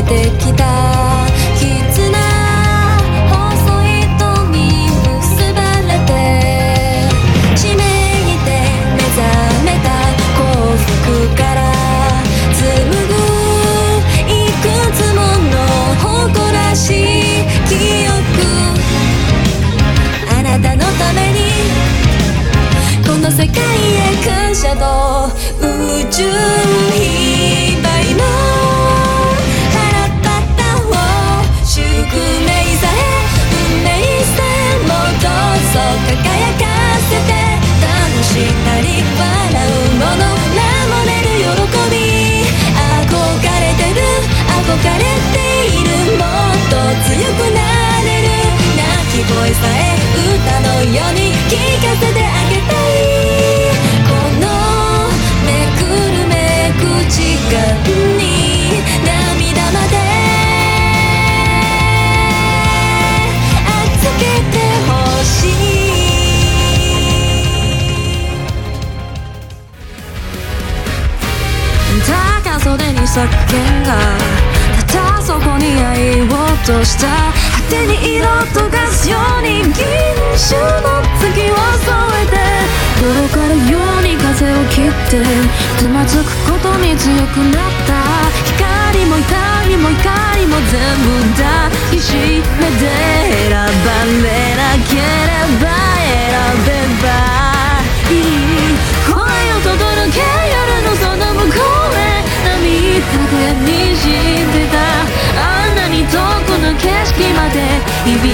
けてきた絆細い糸に結ばれて使命にて目覚めた幸福から紡ぐいくつもの誇らしい記憶あなたのためにこの世界へ感謝と宇宙非売の腹っぱを宿命さえ運命さえもどうぞ輝かせて楽したり笑うもの守れる喜び憧れてる憧れているもっと強くなれる泣き声さえ歌のように聞かせてあげたいこのめくるめく時間に涙まで預けてほしい高袖に叫んだただそこに会いを落とした果てに色とがすように銀種の月を添えて泥からように風を切ってつまずくことに強くなった光も痛みも怒りも全部抱きしめて選ばれなければ選べばいい声を届け夜のその向こうへ涙で滲んでたあんなに遠くの景色まで響